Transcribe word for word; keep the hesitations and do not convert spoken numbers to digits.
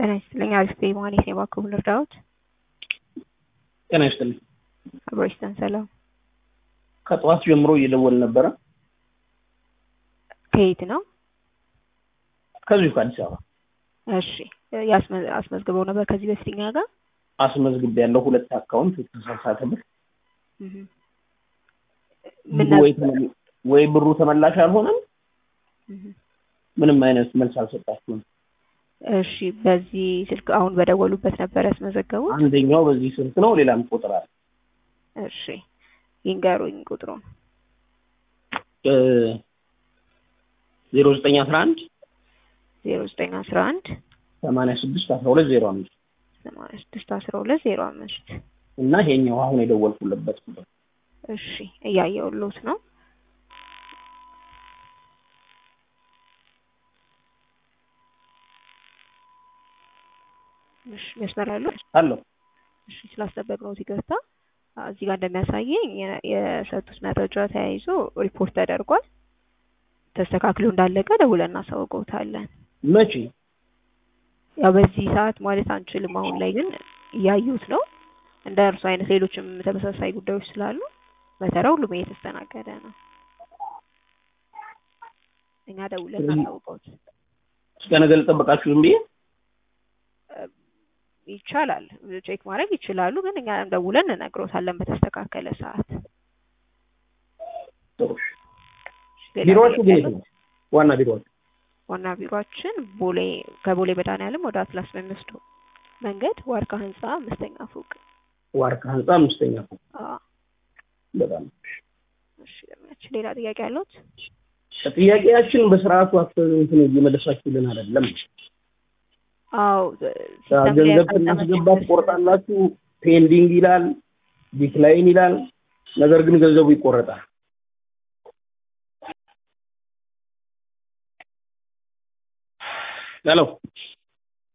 ጤና ይስጥልኝ አሪፍ በማለት ነው ባክዎ ልርዳዎት? ጤና ይስጥልኝ አብሮይስተን ሰላም ከጧት ጀምሮ እየደወል ነበር። ከየት ነው? ከዚህ ከአዲስ አበባ። እሺ ያስመዝግበው ነበር ከዚህ በፊትኛ ጋር? አስመዝግብ ያለው ሁለት አካውንት ተሳሳተበት። እህ ምን ወይ ብሩ ተመላሽ አልሆነም? እህ ምንም አይነት መልስ አልሰጣችሁም። እሺ በዚህ ስልክ አሁን በደወሉበት ነበር ያስመዘገቡት? አንደኛው በዚህ ስልክ ነው ሌላም ቁጥር አለ። እሺ ይንገሩኝ ቁጥሩን። እ ዜሮ ዘጠኝ አስራ አንድ ዜሮ ዘጠኝ አስራ አንድ ሰማንያ ስድስት አስራ ሁለት ዜሮ አምስት ሰማንያ ስድስት አስራ ሁለት ዜሮ አምስት እና ይሄኛው አሁን የደወልኩለት ቁጥር። እሺ እያየሁልዎት ነው። እሺ መስመራሉ አሎ እሺ ስላስጠበቅነው ይቅርታ። እዚህ ጋር እንደሚያሳየኝ የሰጡት መረጃ ተያይዞ ሪፖርት ተደርጓል። ተስተካክሎ እንዳለቀ ደውለን እናሳውቀውታለን። መቼ? ያው በዚህ ሰዓት ማለት አንችልም። አሁን ላይ ግን እያዩት ነው። እንደ እርሱ አይነት ሌሎችም ተመሳሳይ ጉዳዮች ስላሉ በተራ ሁሉም እየተስተናገደ ነው። እኛ ደውለን እናሳውቀውት። እስከ ነገ ልጠብቃችሁ ዝም ብዬ? ይቻላል ቼክ ማድረግ ይችላሉ። ግን እኛ ደውለን እንነግሮታለን በተስተካከለ ሰዓት። ቢሮአችሁ ግን ዋና ቢሮአችሁ ዋና ቢሮአችን ቦሌ ከቦሌ መድኃኒዓለም ወደ አትላስ በሚወስደው መንገድ ዋርካ ህንጻ አምስተኛ ፎቅ። ዋርካ ህንጻ አምስተኛ ፎቅ። አዎ በጣም እሺ። ለማች ሌላ ጥያቄ አለዎት? ጥያቄያችን በስርዓቱ አፍንትን እየመለሳችሁልን አይደለም። አዎ ገንዘብ እናስገባት ቆርጣላችሁ ፔንዲንግ ይላል ዲክላይን ይላል። ነገር ግን ገንዘቡ ይቆረጣል። ሄሎ